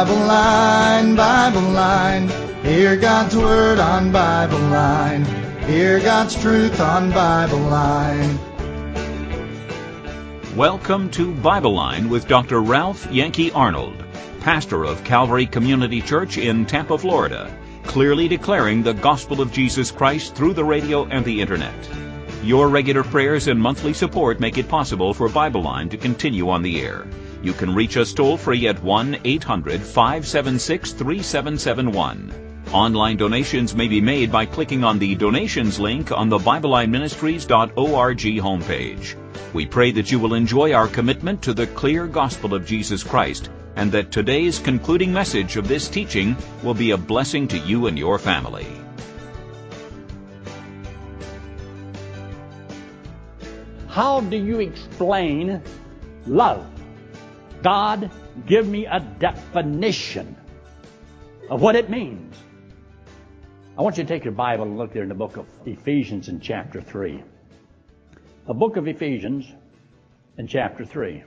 Bible Line, Bible Line. Hear God's Word on Bible Line. Hear God's truth on Bible Line. Welcome to Bible Line with Dr. Ralph Yankee Arnold, pastor of Calvary Community Church in Tampa, Florida, clearly declaring the gospel of Jesus Christ through the radio and the internet. Your regular prayers and monthly support make it possible for Bible Line to continue on the air. You can reach us toll-free at 1-800-576-3771. Online donations may be made by clicking on the donations link on the BibleLineMinistries.org homepage. We pray that you will enjoy our commitment to the clear gospel of Jesus Christ, and that today's concluding message of this teaching will be a blessing to you and your family. How do you explain love? God, give me a definition of what it means. I want you to take your Bible and look there in the book of Ephesians in chapter 3. The book of Ephesians in chapter 3.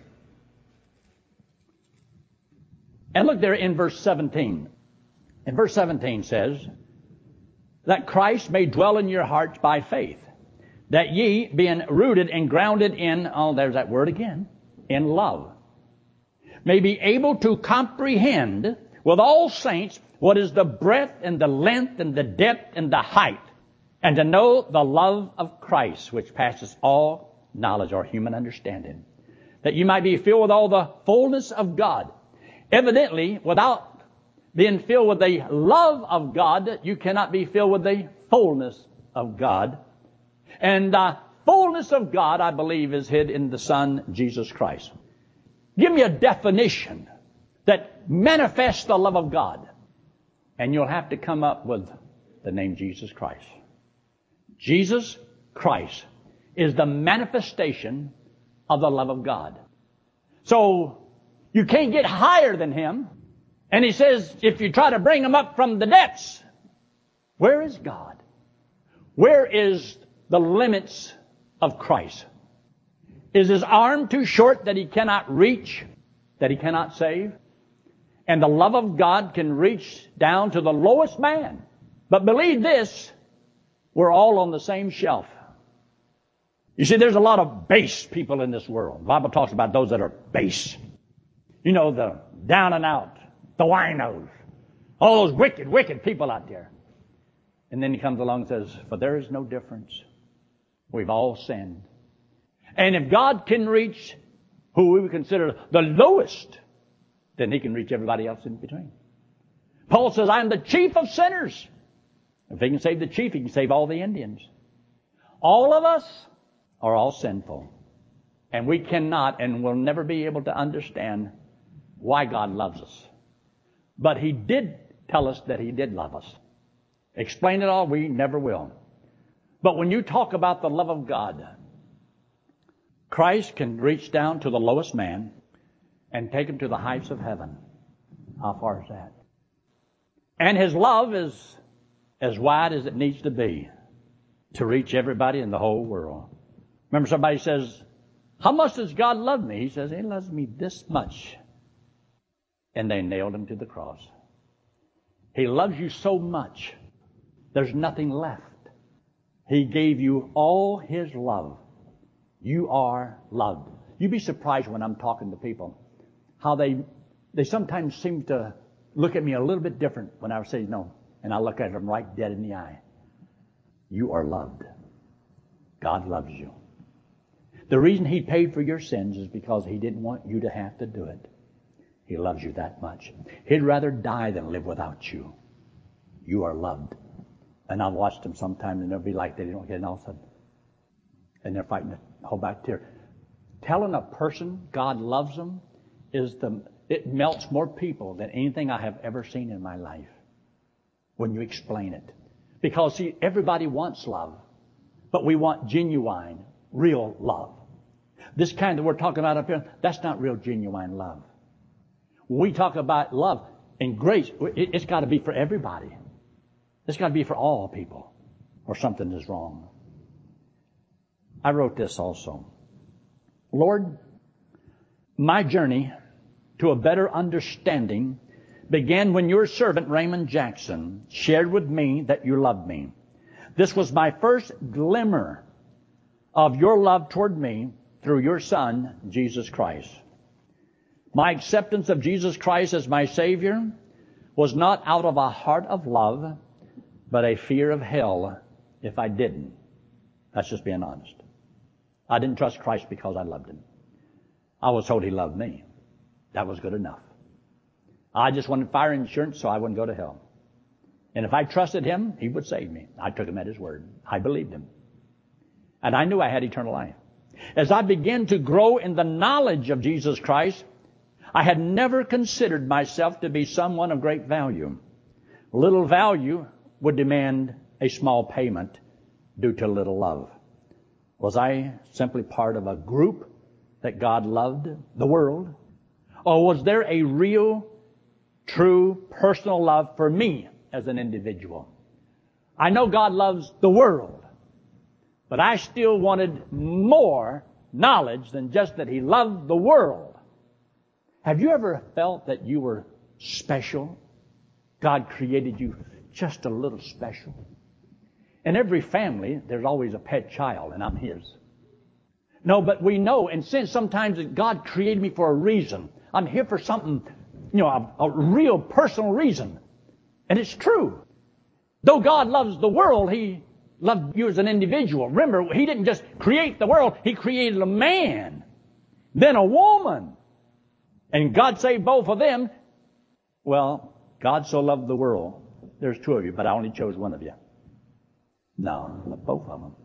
And look there in verse 17. And verse 17 says, that Christ may dwell in your hearts by faith, that ye, being rooted and grounded in, oh, there's that word again, in love, may be able to comprehend with all saints what is the breadth and the length and the depth and the height, and to know the love of Christ, which passes all knowledge or human understanding, that you might be filled with all the fullness of God. Evidently, without being filled with the love of God, you cannot be filled with the fullness of God. And the fullness of God, I believe, is hid in the Son, Jesus Christ. Give me a definition that manifests the love of God. And you'll have to come up with the name Jesus Christ. Jesus Christ is the manifestation of the love of God. So you can't get higher than Him. And He says, if you try to bring Him up from the depths, where is God? Where is the limits of Christ? Is His arm too short that He cannot reach, that He cannot save? And the love of God can reach down to the lowest man. But believe this, we're all on the same shelf. You see, there's a lot of base people in this world. The Bible talks about those that are base. You know, the down and out, the winos, all those wicked, wicked people out there. And then He comes along and says, for there is no difference. We've all sinned. And if God can reach who we would consider the lowest, then He can reach everybody else in between. Paul says, I am the chief of sinners. If He can save the chief, He can save all the Indians. All of us are all sinful. And we cannot and will never be able to understand why God loves us. But He did tell us that He did love us. Explain it all, we never will. But when you talk about the love of God, Christ can reach down to the lowest man and take him to the heights of heaven. How far is that? And His love is as wide as it needs to be to reach everybody in the whole world. Remember, somebody says, how much does God love me? He says, He loves me this much. And they nailed Him to the cross. He loves you so much, there's nothing left. He gave you all His love. You are loved. You'd be surprised when I'm talking to people how they sometimes seem to look at me a little bit different when I say no. And I look at them right dead in the eye. You are loved. God loves you. The reason He paid for your sins is because He didn't want you to have to do it. He loves you that much. He'd rather die than live without you. You are loved. And I've watched them sometimes and they'll be like they don't get nothing. And they're fighting to hold back tears. Telling a person God loves them it melts more people than anything I have ever seen in my life when you explain it. Because see, everybody wants love, but we want genuine, real love. This kind that we're talking about up here, that's not real genuine love. When we talk about love and grace, it's got to be for everybody. It's got to be for all people, or something is wrong. I wrote this also. Lord, my journey to a better understanding began when your servant Raymond Jackson shared with me that you loved me. This was my first glimmer of your love toward me through your Son, Jesus Christ. My acceptance of Jesus Christ as my Savior was not out of a heart of love, but a fear of hell if I didn't. That's just being honest. I didn't trust Christ because I loved Him. I was told He loved me. That was good enough. I just wanted fire insurance so I wouldn't go to hell. And if I trusted Him, He would save me. I took Him at His word. I believed Him. And I knew I had eternal life. As I began to grow in the knowledge of Jesus Christ, I had never considered myself to be someone of great value. Little value would demand a small payment due to little love. Was I simply part of a group that God loved, the world? Or was there a real, true, personal love for me as an individual? I know God loves the world, but I still wanted more knowledge than just that He loved the world. Have you ever felt that you were special? God created you just a little special. In every family, there's always a pet child, and I'm His. No, but we know and sense sometimes that God created me for a reason. I'm here for something, a real personal reason. And it's true. Though God loves the world, He loved you as an individual. Remember, He didn't just create the world. He created a man, then a woman. And God saved both of them. Well, God so loved the world. There's two of you, but I only chose one of you. No, both of them.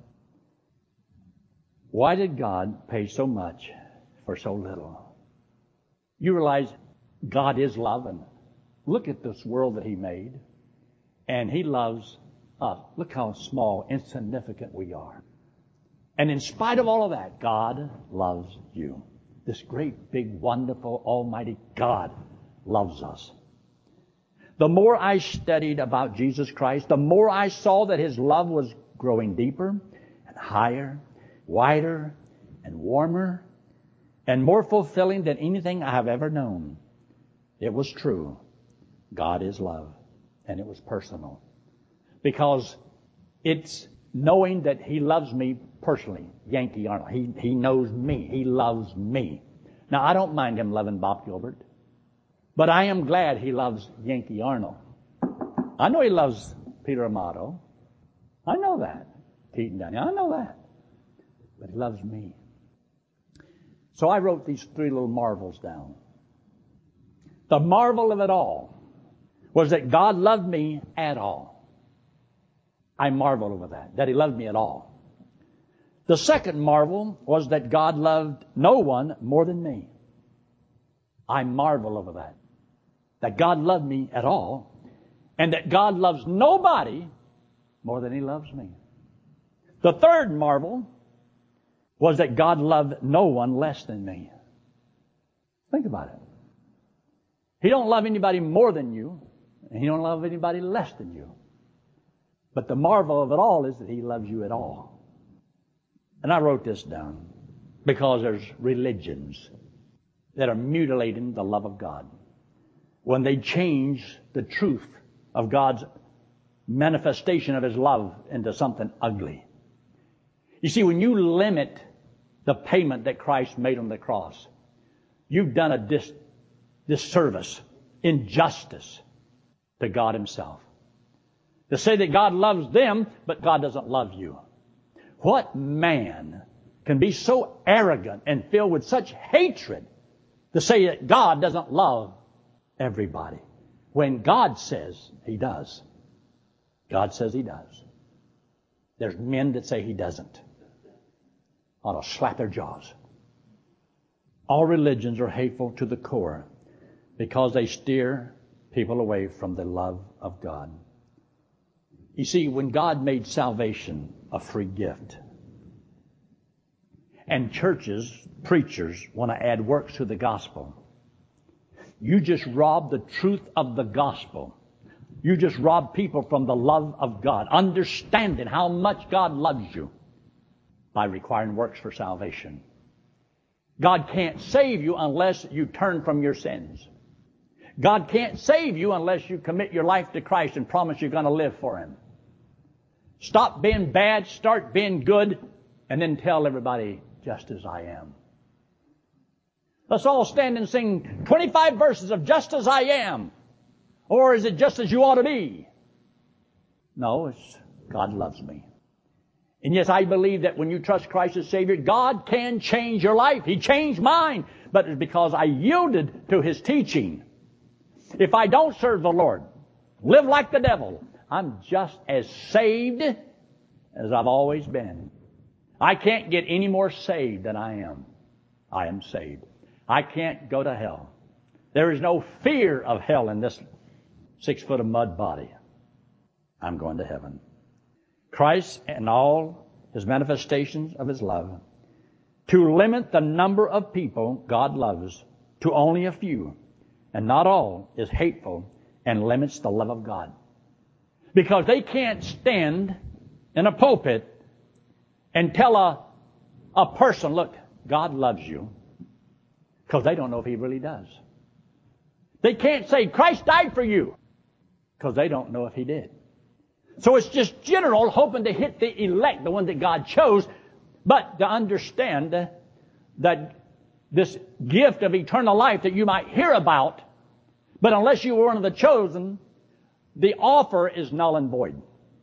Why did God pay so much for so little? You realize God is love, and look at this world that He made. And He loves us. Look how small, insignificant we are. And in spite of all of that, God loves you. This great, big, wonderful, almighty God loves us. The more I studied about Jesus Christ, the more I saw that His love was growing deeper and higher, wider and warmer, and more fulfilling than anything I have ever known. It was true. God is love. And it was personal. Because it's knowing that He loves me personally. Yankee Arnold. He knows me. He loves me. Now, I don't mind Him loving Bob Gilbert. But I am glad He loves Yankee Arnold. I know He loves Peter Amato. I know that. Keaton Downey. I know that. But He loves me. So I wrote these three little marvels down. The marvel of it all was that God loved me at all. I marvel over that He loved me at all. The second marvel was that God loved no one more than me. I marvel over that God loved me at all, and that God loves nobody more than He loves me. The third marvel was that God loved no one less than me. Think about it. He don't love anybody more than you, and He don't love anybody less than you. But the marvel of it all is that He loves you at all. And I wrote this down because there's religions that are mutilating the love of God when they change the truth of God's manifestation of His love into something ugly. You see, when you limit the payment that Christ made on the cross, you've done a disservice, injustice to God Himself. To say that God loves them, but God doesn't love you. What man can be so arrogant and filled with such hatred to say that God doesn't love everybody when God says He does? God says He does. There's men that say He doesn't. Ought to slap their jaws. All religions are hateful to the core because they steer people away from the love of God. You see, when God made salvation a free gift, and churches, preachers want to add works to the gospel, you just rob the truth of the gospel. You just rob people from the love of God, understanding how much God loves you by requiring works for salvation. God can't save you unless you turn from your sins. God can't save you unless you commit your life to Christ and promise you're going to live for Him. Stop being bad, start being good, and then tell everybody, just as I am. Let's all stand and sing 25 verses of just as I am. Or is it just as you ought to be? No, it's God loves me. And yes, I believe that when you trust Christ as Savior, God can change your life. He changed mine, but it's because I yielded to His teaching. If I don't serve the Lord, live like the devil, I'm just as saved as I've always been. I can't get any more saved than I am. I am saved. I can't go to hell. There is no fear of hell in this 6 foot of mud body. I'm going to heaven. Christ and all His manifestations of His love, to limit the number of people God loves to only a few, and not all, is hateful and limits the love of God. Because they can't stand in a pulpit and tell a person, look, God loves you, because they don't know if He really does. They can't say, Christ died for you, because they don't know if He did. So it's just general, hoping to hit the elect, the one that God chose, but to understand that this gift of eternal life that you might hear about, but unless you were one of the chosen, the offer is null and void.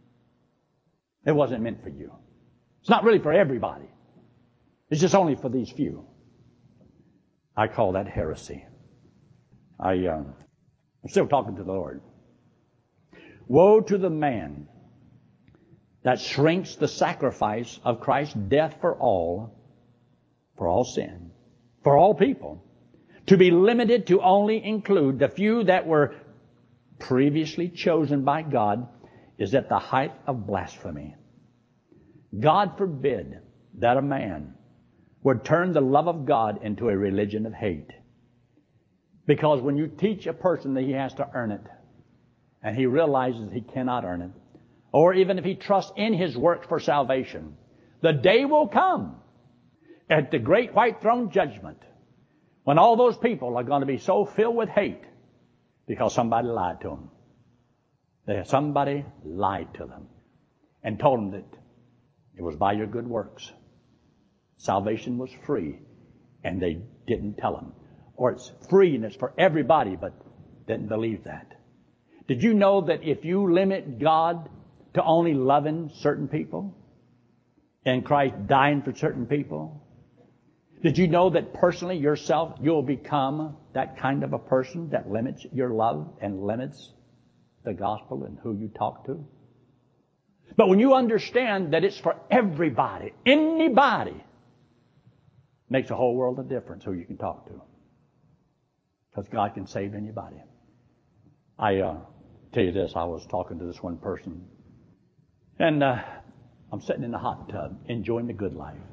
It wasn't meant for you. It's not really for everybody. It's just only for these few. I call that heresy. I'm still talking to the Lord. Woe to the man that shrinks the sacrifice of Christ's death for all sin, for all people, to be limited to only include the few that were previously chosen by God, is at the height of blasphemy. God forbid that a man would turn the love of God into a religion of hate. Because when you teach a person that he has to earn it, and he realizes he cannot earn it, or even if he trusts in his works for salvation, the day will come at the great white throne judgment when all those people are going to be so filled with hate because somebody lied to them. Somebody lied to them and told them that it was by your good works. Salvation was free, and they didn't tell them. Or it's free and it's for everybody, but didn't believe that. Did you know that if you limit God to only loving certain people and Christ dying for certain people, did you know that personally yourself you'll become that kind of a person that limits your love and limits the gospel and who you talk to? But when you understand that it's for everybody, anybody, makes a whole world of difference who you can talk to. Because God can save anybody. I tell you this, I was talking to this one person, and I'm sitting in the hot tub, enjoying the good life.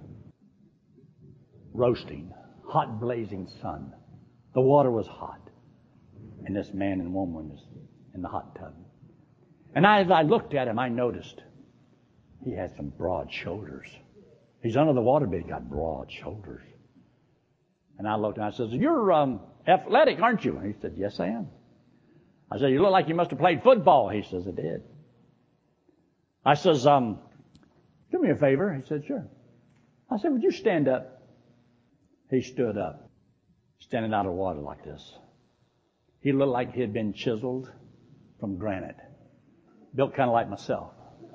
Roasting, hot blazing sun. The water was hot. And this man and woman was in the hot tub. And as I looked at him, I noticed he had some broad shoulders. He's under the water, but he got broad shoulders. And I looked and I said, you're athletic, aren't you? And he said, yes, I am. I said, you look like you must have played football. He says, I did. I says, do me a favor. He said, sure. I said, would you stand up? He stood up, standing out of water like this. He looked like he had been chiseled from granite. Built kind of like myself.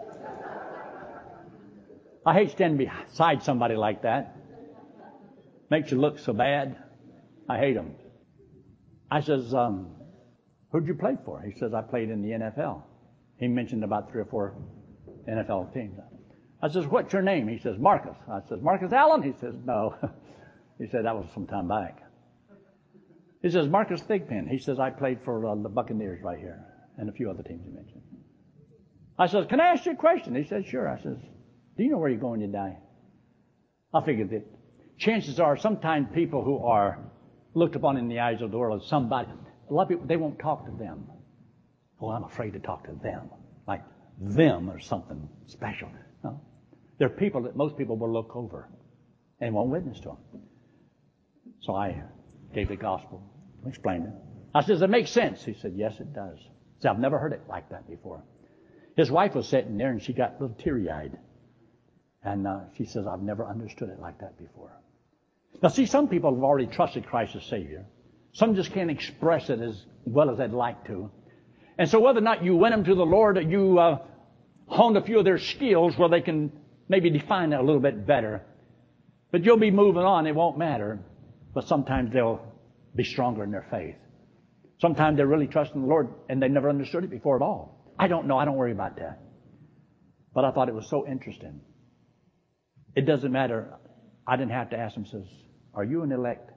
I hate standing beside somebody like that. Makes you look so bad. I hate them. I says, who'd you play for? He says, I played in the NFL. He mentioned about 3 or 4 NFL teams. I says, what's your name? He says, Marcus. I says, Marcus Allen? He says, no. He said, that was some time back. He says, Marcus Thigpen. He says, I played for the Buccaneers right here and a few other teams he mentioned. I says, can I ask you a question? He said, sure. I says, do you know where you're going when you die? I figured that chances are sometimes people who are looked upon in the eyes of the world as somebody, a lot of people, they won't talk to them. Oh, I'm afraid to talk to them. Like them or something special. No. They're people that most people will look over and won't witness to them. So I gave the gospel, explained it. I says, it makes sense. He said, yes, it does. I said, I've never heard it like that before. His wife was sitting there and she got a little teary-eyed. And she says, I've never understood it like that before. Now see, some people have already trusted Christ as Savior. Some just can't express it as well as they'd like to. And so whether or not you win them to the Lord, or you honed a few of their skills where they can maybe define it a little bit better. But you'll be moving on. It won't matter. But sometimes they'll be stronger in their faith. Sometimes they're really trusting the Lord and they never understood it before at all. I don't know. I don't worry about that. But I thought it was so interesting. It doesn't matter. I didn't have to ask them, says, are you an elect?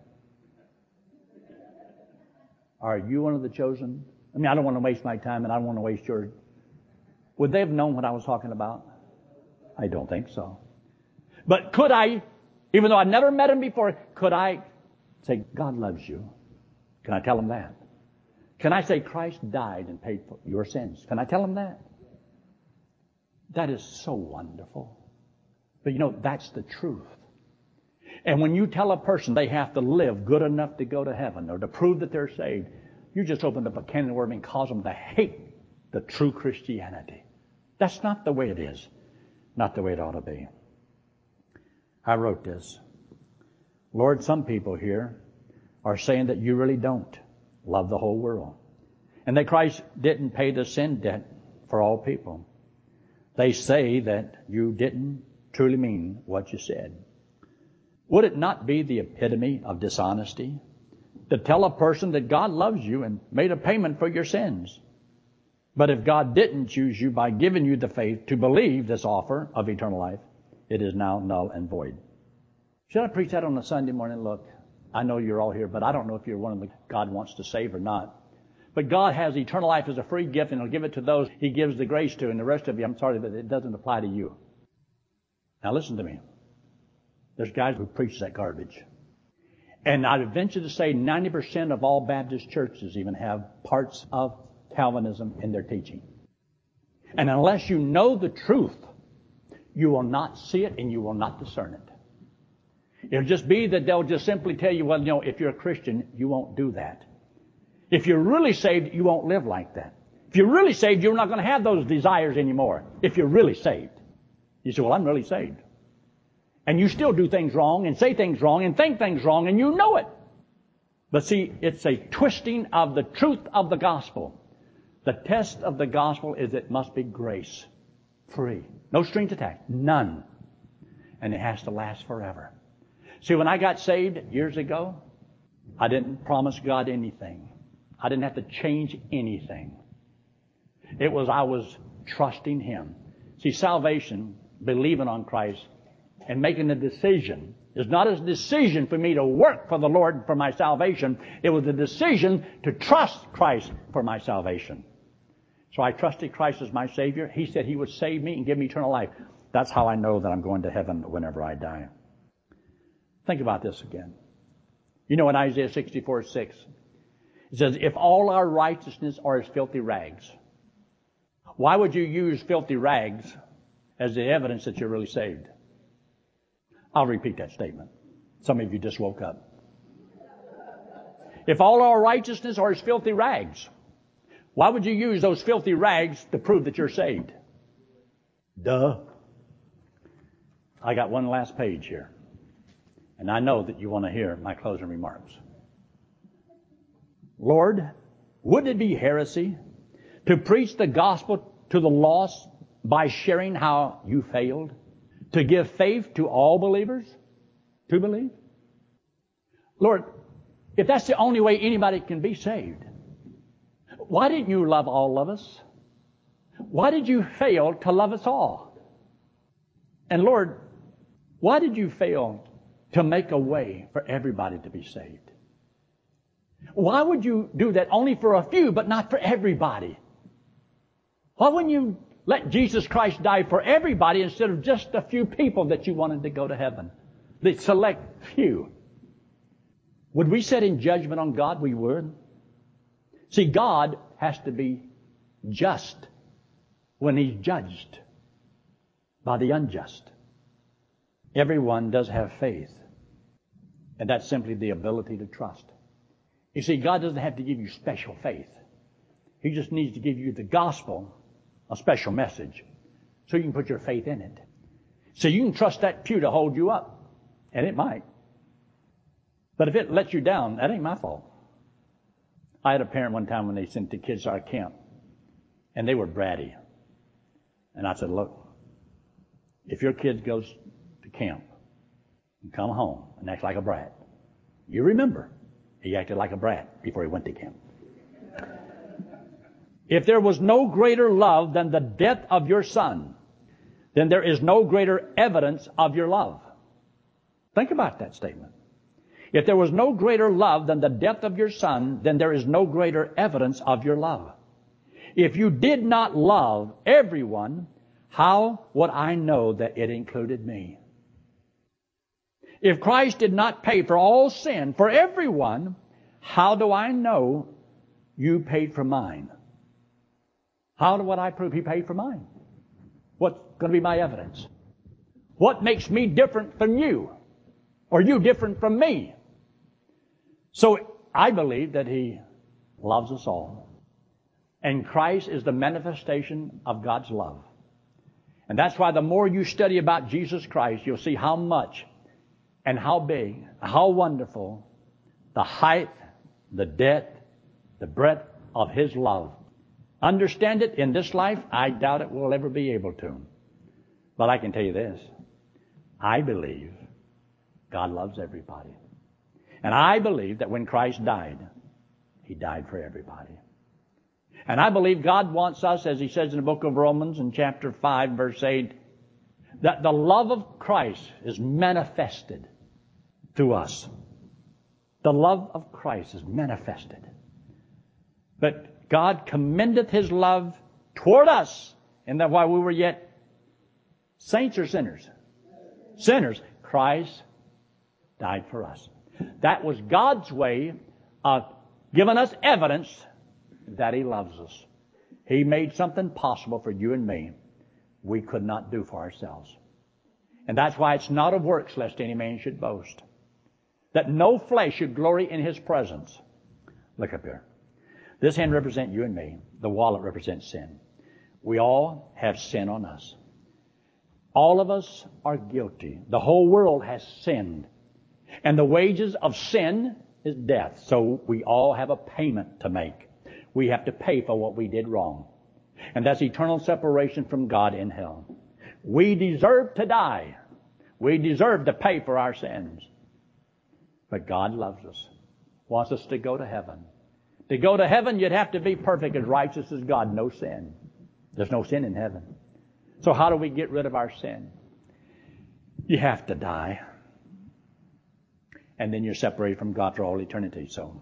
Are you one of the chosen? I mean, I don't want to waste my time and I don't want to waste yours. Would they have known what I was talking about? I don't think so. But could I, even though I'd never met him before, could I say, God loves you? Can I tell him that? Can I say Christ died and paid for your sins? Can I tell him that? That is so wonderful. But you know, that's the truth. And when you tell a person they have to live good enough to go to heaven or to prove that they're saved, you just opened up a can of worms and cause them to hate the true Christianity. That's not the way it is. Not the way it ought to be. I wrote this. Lord, some people here are saying that you really don't love the whole world. And that Christ didn't pay the sin debt for all people. They say that you didn't truly mean what you said. Would it not be the epitome of dishonesty to tell a person that God loves you and made a payment for your sins? But if God didn't choose you by giving you the faith to believe this offer of eternal life, it is now null and void. Should I preach that on a Sunday morning? Look, I know you're all here, but I don't know if you're one of the God wants to save or not. But God has eternal life as a free gift, and He'll give it to those He gives the grace to. And the rest of you, I'm sorry, but it doesn't apply to you. Now listen to me. There's guys who preach that garbage. And I'd venture to say 90% of all Baptist churches even have parts of Calvinism in their teaching. And unless you know the truth, you will not see it and you will not discern it. It'll just be that they'll just simply tell you, well, you know, if you're a Christian, you won't do that. If you're really saved, you won't live like that. If you're really saved, you're not going to have those desires anymore. If you're really saved. You say, well, I'm really saved. And you still do things wrong and say things wrong and think things wrong and you know it. But see, it's a twisting of the truth of the gospel. The test of the gospel is it must be grace. Free. No strings attached. None. And it has to last forever. See, when I got saved years ago, I didn't promise God anything. I didn't have to change anything. I was trusting Him. See, salvation, believing on Christ, and making a decision is not a decision for me to work for the Lord for my salvation. It was a decision to trust Christ for my salvation. So I trusted Christ as my Savior. He said He would save me and give me eternal life. That's how I know that I'm going to heaven whenever I die. Think about this again. You know in Isaiah 64:6, it says, if all our righteousness are as filthy rags. Why would you use filthy rags as the evidence that you're really saved? I'll repeat that statement. Some of you just woke up. If all our righteousness are as filthy rags, why would you use those filthy rags to prove that you're saved? Duh. I got one last page here. And I know that you want to hear my closing remarks. Lord, would it be heresy to preach the gospel to the lost by sharing how you failed? To give faith to all believers to believe? Lord, if that's the only way anybody can be saved, why didn't you love all of us? Why did you fail to love us all? And Lord, why did you fail to make a way for everybody to be saved? Why would you do that only for a few but not for everybody? Why wouldn't you let Jesus Christ die for everybody instead of just a few people that you wanted to go to heaven? The select few. Would we sit in judgment on God? We would. See, God has to be just when He's judged by the unjust. Everyone does have faith, and that's simply the ability to trust. You see, God doesn't have to give you special faith. He just needs to give you the gospel, a special message, so you can put your faith in it. So you can trust that pew to hold you up, and it might. But if it lets you down, that ain't my fault. I had a parent one time when they sent the kids to our camp, and they were bratty. And I said, look, if your kid goes to camp and come home and acts like a brat, you remember he acted like a brat before he went to camp. If there was no greater love than the death of your son, then there is no greater evidence of your love. Think about that statement. If there was no greater love than the death of your son, then there is no greater evidence of your love. If you did not love everyone, how would I know that it included me? If Christ did not pay for all sin for everyone, how do I know you paid for mine? How would I prove He paid for mine? What's going to be my evidence? What makes me different from you? Or you different from me? So I believe that He loves us all. And Christ is the manifestation of God's love. And that's why the more you study about Jesus Christ, you'll see how much and how big, how wonderful the height, the depth, the breadth of His love. Understand it in this life? I doubt it we'll ever be able to. But I can tell you this. I believe God loves everybody. And I believe that when Christ died, He died for everybody. And I believe God wants us, as He says in the book of Romans in chapter 5, verse 8, that the love of Christ is manifested through us. The love of Christ is manifested. But God commendeth His love toward us, and that while we were yet saints or sinners? Sinners. Christ died for us. That was God's way of giving us evidence that He loves us. He made something possible for you and me we could not do for ourselves. And that's why it's not of works lest any man should boast. That no flesh should glory in His presence. Look up here. This hand represents you and me. The wallet represents sin. We all have sin on us. All of us are guilty. The whole world has sinned. And the wages of sin is death. So we all have a payment to make. We have to pay for what we did wrong. And that's eternal separation from God in hell. We deserve to die. We deserve to pay for our sins. But God loves us. Wants us to go to heaven. To go to heaven, you'd have to be perfect, as righteous as God. No sin. There's no sin in heaven. So how do we get rid of our sin? You have to die. And then you're separated from God for all eternity. So,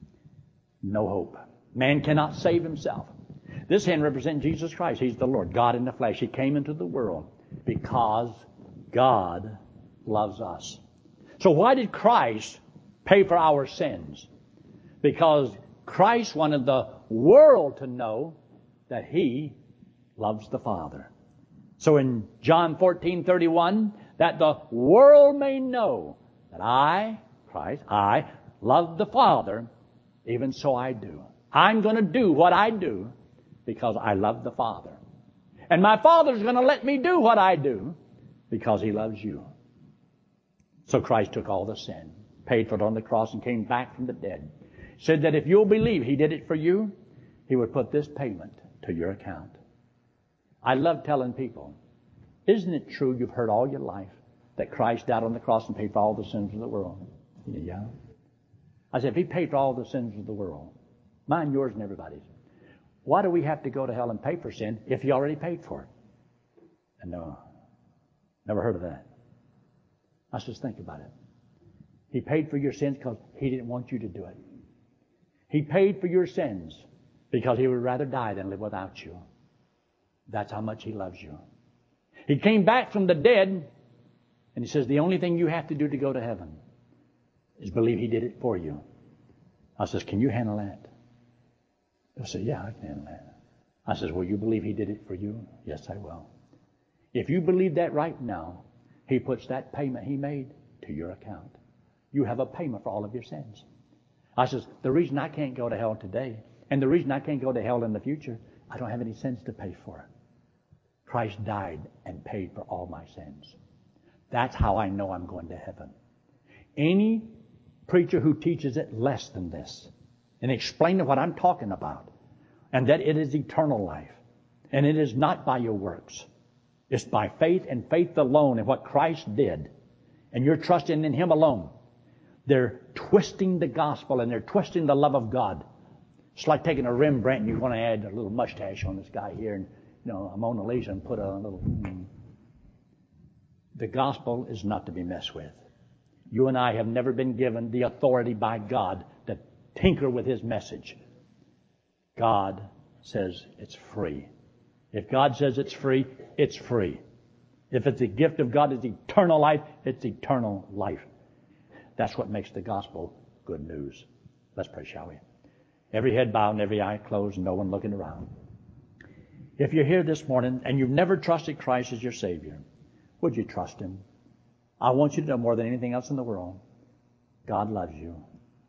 no hope. Man cannot save himself. This hand represents Jesus Christ. He's the Lord, God in the flesh. He came into the world because God loves us. So why did Christ pay for our sins? Because Christ wanted the world to know that He loves the Father. So in John 14:31, that the world may know that I, Christ, I love the Father, even so I do. I'm going to do what I do because I love the Father. And my Father's going to let me do what I do because He loves you. So Christ took all the sin, paid for it on the cross, and came back from the dead. Said that if you'll believe He did it for you, He would put this payment to your account. I love telling people, isn't it true you've heard all your life that Christ died on the cross and paid for all the sins of the world? Yeah. I said, if He paid for all the sins of the world, mine, yours, and everybody's, why do we have to go to hell and pay for sin if He already paid for it? And no, never heard of that. Let's just think about it. He paid for your sins because He didn't want you to do it. He paid for your sins because He would rather die than live without you. That's how much He loves you. He came back from the dead, and He says the only thing you have to do to go to heaven is believe He did it for you. I says, can you handle that? They'll say, yeah, I can handle that. I says, will you believe He did it for you? Yes, I will. If you believe that right now, He puts that payment He made to your account. You have a payment for all of your sins. I says, the reason I can't go to hell today, and the reason I can't go to hell in the future, I don't have any sins to pay for. Christ died and paid for all my sins. That's how I know I'm going to heaven. Any preacher who teaches it less than this and explaining what I'm talking about, and that it is eternal life, and it is not by your works. It's by faith and faith alone in what Christ did, and you're trusting in Him alone. They're twisting the gospel and they're twisting the love of God. It's like taking a Rembrandt and you want to add a little mustache on this guy here and, a Mona Lisa and put a little... The gospel is not to be messed with. You and I have never been given the authority by God to tinker with His message. God says it's free. If God says it's free, it's free. If it's a gift of God, it's eternal life, it's eternal life. That's what makes the gospel good news. Let's pray, shall we? Every head bowed and every eye closed, no one looking around. If you're here this morning and you've never trusted Christ as your Savior, would you trust Him? I want you to know more than anything else in the world, God loves you.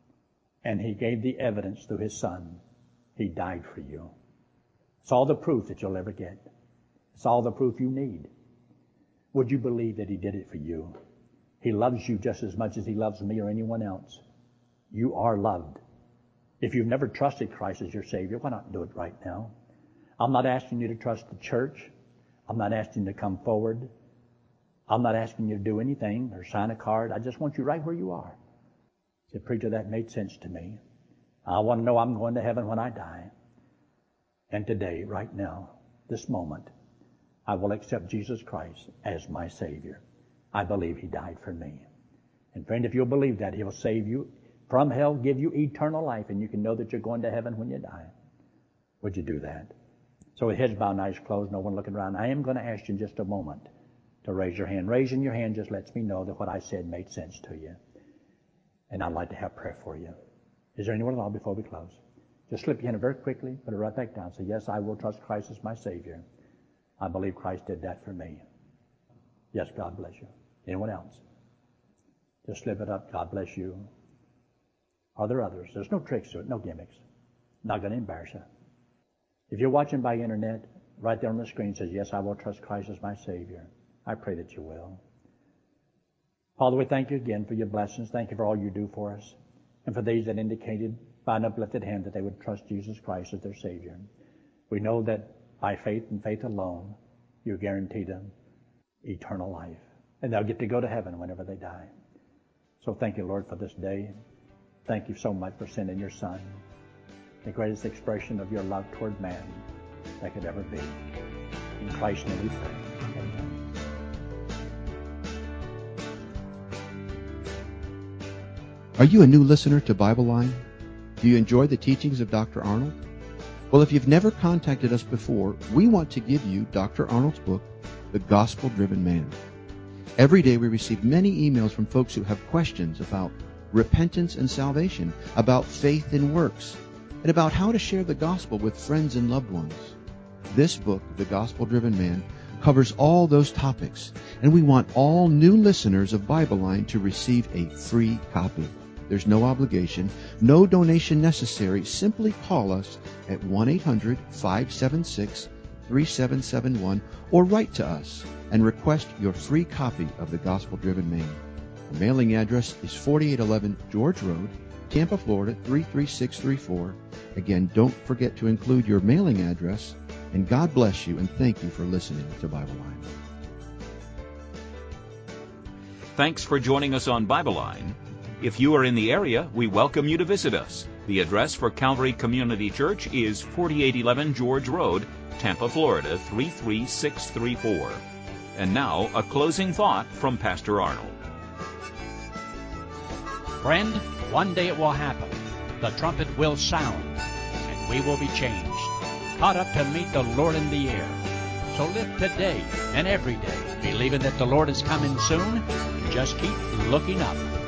And He gave the evidence through His Son. He died for you. It's all the proof that you'll ever get. It's all the proof you need. Would you believe that He did it for you? He loves you just as much as He loves me or anyone else. You are loved. If you've never trusted Christ as your Savior, why not do it right now? I'm not asking you to trust the church. I'm not asking you to come forward. I'm not asking you to do anything or sign a card. I just want you right where you are. Say, preacher, that made sense to me. I want to know I'm going to heaven when I die. And today, right now, this moment, I will accept Jesus Christ as my Savior. I believe He died for me. And friend, if you'll believe that, He'll save you from hell, give you eternal life, and you can know that you're going to heaven when you die. Would you do that? So with heads bowed and eyes closed, no one looking around, I am going to ask you in just a moment to raise your hand. Raising your hand just lets me know that what I said made sense to you. And I'd like to have prayer for you. Is there anyone at all before we close? Just slip your hand very quickly, put it right back down. Say, yes, I will trust Christ as my Savior. I believe Christ did that for me. Yes, God bless you. Anyone else? Just slip it up. God bless you. Are there others? There's no tricks to it, no gimmicks. Not going to embarrass you. If you're watching by internet, right there on the screen says, yes, I will trust Christ as my Savior. I pray that you will. Father, we thank you again for your blessings. Thank you for all you do for us. And for these that indicated by an uplifted hand that they would trust Jesus Christ as their Savior. We know that by faith and faith alone, you guarantee them eternal life. And they'll get to go to heaven whenever they die. So thank you, Lord, for this day. Thank you so much for sending your Son, the greatest expression of your love toward man that could ever be. In Christ's name we pray. Amen. Are you a new listener to Bible Line? Do you enjoy the teachings of Dr. Arnold? Well, if you've never contacted us before, we want to give you Dr. Arnold's book, The Gospel-Driven Man. Every day we receive many emails from folks who have questions about repentance and salvation, about faith and works, and about how to share the gospel with friends and loved ones. This book, The Gospel-Driven Man, covers all those topics, and we want all new listeners of Bible Line to receive a free copy. There's no obligation, no donation necessary. Simply call us at 1-800-576-3771 or write to us and request your free copy of The Gospel-Driven Man. The mailing address is 4811 George Road, Tampa, Florida 33634. Again, don't forget to include your mailing address. And God bless you, and thank you for listening to Bible Line. Thanks for joining us on Bible Line. If you are in the area, we welcome you to visit us. The address for Calvary Community Church is 4811 George Road, Tampa, Florida 33634. And now, a closing thought from Pastor Arnold. Friend, one day it will happen. The trumpet will sound, and we will be changed, caught up to meet the Lord in the air. So live today and every day, believing that the Lord is coming soon. Just keep looking up.